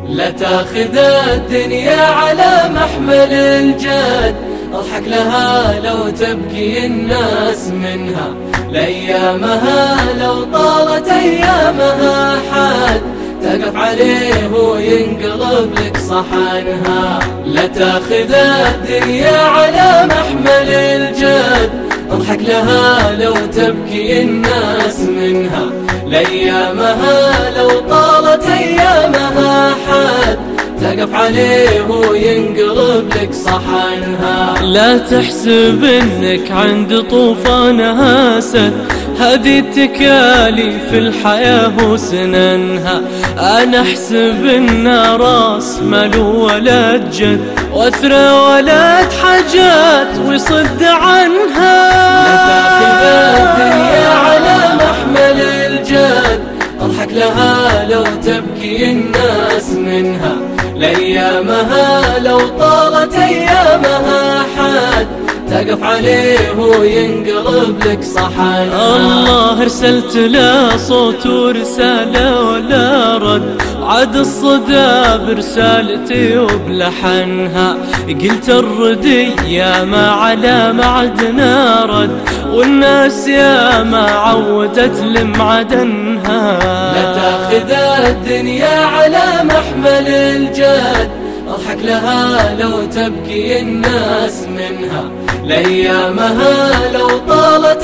لا تاخذ الدنيا على محمل الجد، اضحك لها لو تبكي الناس منها، لأيامها لو طالت أيامها حد تقف عليه وينقلب لك صحنها. لا تاخذ الدنيا على محمل الجد، اضحك لها لو تبكي الناس منها، لأيامها لو طالت أيامها حد تقف عليه وينقلب لك صحنها. لا تحسب انك عند طوفانها سد، هذه التكاليف الحياة وسننها. انا احسب ان راس مال ولد جد، واثرى ولد حاجات ويصد عنها. لا تاخذ الدنيا على محمل الجد، اضحك لها لو تبكي الناس منها، لأيامها لو طالت أيامها حد تقف عليه وينقلب لك صحنها. الله ارسلت له صوت ورسالة ولا رد، عاد الصدى برسالتي وبلحنها. قلت الردي يا ما على معدنا رد، والناس يا ما عودت لمعدنها. لا تاخذ الدنيا على محمل الجد، اضحك لها لو تبكي الناس منها، لأيامها لو طالت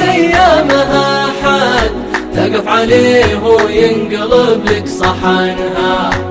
أيامها حد تقف عليه وينقلب لك صحنها.